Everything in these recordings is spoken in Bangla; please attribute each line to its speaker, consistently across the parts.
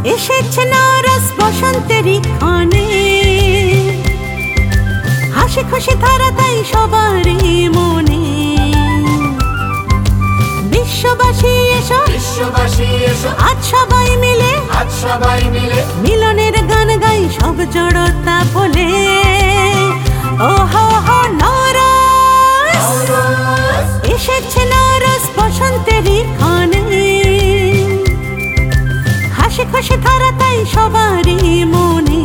Speaker 1: এসেছে নরস বসন্তেরই ক্ষণে, হাসি খুশি ধারা তাই সবারই মনে। বিশ্ববাসী এসো,
Speaker 2: বিশ্ববাসী এসো,
Speaker 1: আজ সবাই মিলে,
Speaker 2: আজ সবাই মিলে
Speaker 1: মিলনের গান গাই সব জড়তা ভোলে। ও হো হো নরস, এসেছে নরস বসন্তেরই ক্ষণে, হাসি খুশি ধারা তাই সবারই মনে।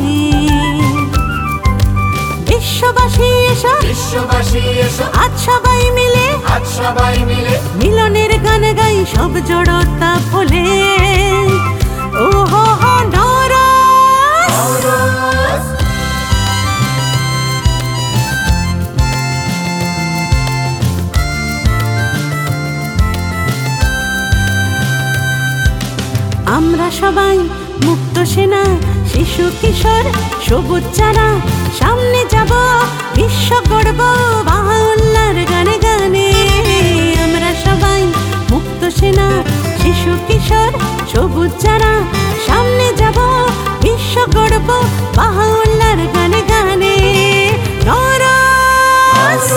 Speaker 1: বিশ্ববাসী এসো,
Speaker 2: বিশ্ববাসী এসো,
Speaker 1: আজ সবাই মিলে,
Speaker 2: আজ সবাই মিলে
Speaker 1: মিলনের গান গাই সব জড়তা ভোলে। ও হো হো নরস। আমরা সবাই মুক্ত সেনা, শিশু কিশোর সবুজ চারা, সামনে যাব বিশ্ব গড়ব বাউল্লার গানে গানে। আমরা সবাই মুক্ত সেনা, শিশু কিশোর সবুজ চারা, সামনে যাব বিশ্ব গড়ব বাউল্লার গানে গানে। নরস।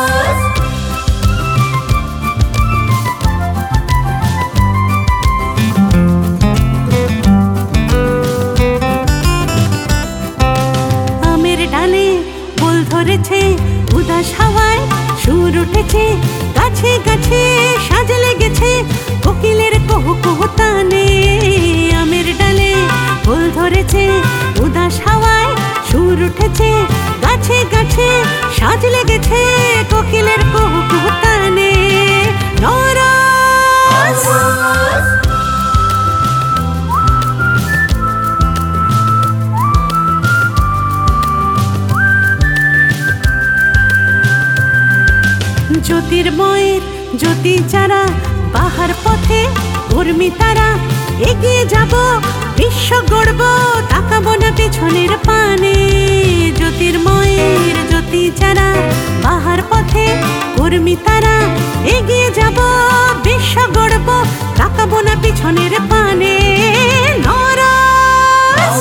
Speaker 1: ডালে ফুল ধরেছে, উদাস হাওয়ায় সুর উঠেছে, গাছে গাছে সাজে লেগেছে কোকিলের কুহু কুহু তানে। আমের ডালে ফুল ধরেছে, উদাস হাওয়ায় সুর উঠেছে, গাছে গাছে সাজ লেগেছে কোকিলের কুহু কুহু তানে। নরস। জ্যোতির্ময়ের জ্যোতি যারা, বাহার পথে কর্মী তারা, এগিয়ে যাব বিশ্ব গড়ব তাকাবো না পেছনের পানে। জ্যোতির্ময়ের জ্যোতি যারা, বাহার পথে কর্মী তারা, এগিয়ে যাব বিশ্ব গড়ব তাকাবো না পেছনের পানে। নরস।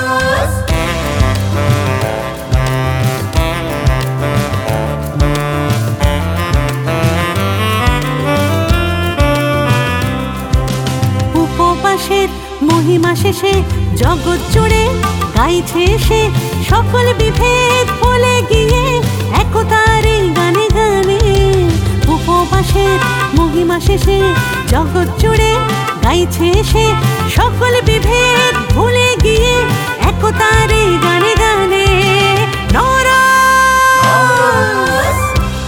Speaker 1: উপবাসের মহিমা শেষে জগৎ জুড়ে গাইছে সে সকল বিভেদ ভুলে গিয়ে একতার এই গানে গানে। উপবাসের মহিমা শেষে জগৎ জুড়ে গাইছে সে সকল বিভেদ ভুলে গিয়ে একতার এই গানে গানে। নরস।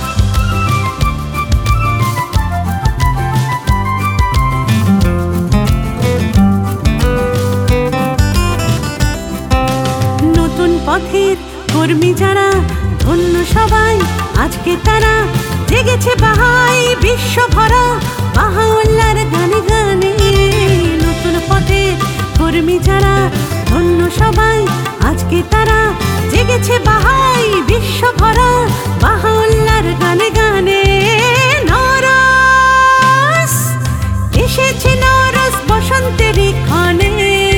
Speaker 1: নতুন পথের কর্মী যারা, ধন্য সবাই আজকে তারা, জেগেছে বাহাই বিশ্ব ভরা বাহাউল্লার গানে গানে। নতুন পথের কর্মী যারা, ধন্য সবাই আজকে তারা, জেগেছে বাহাই বিশ্ব ভরা বাহাউল্লার গানে গানে। নরস। এসেছে নরস বসন্তেরই ক্ষণে,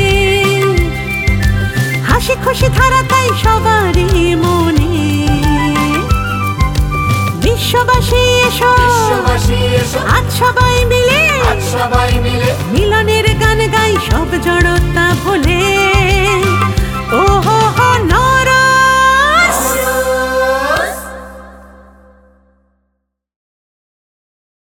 Speaker 1: হাসি খুশি ধারা তাই সবারই মনে। বিশ্ববাসী এসো,
Speaker 2: বিশ্ববাসী এসো,
Speaker 1: আজ সবাই মিলে,
Speaker 2: আজ সবাই মিলে
Speaker 1: মিলনের গান গাই সব জড়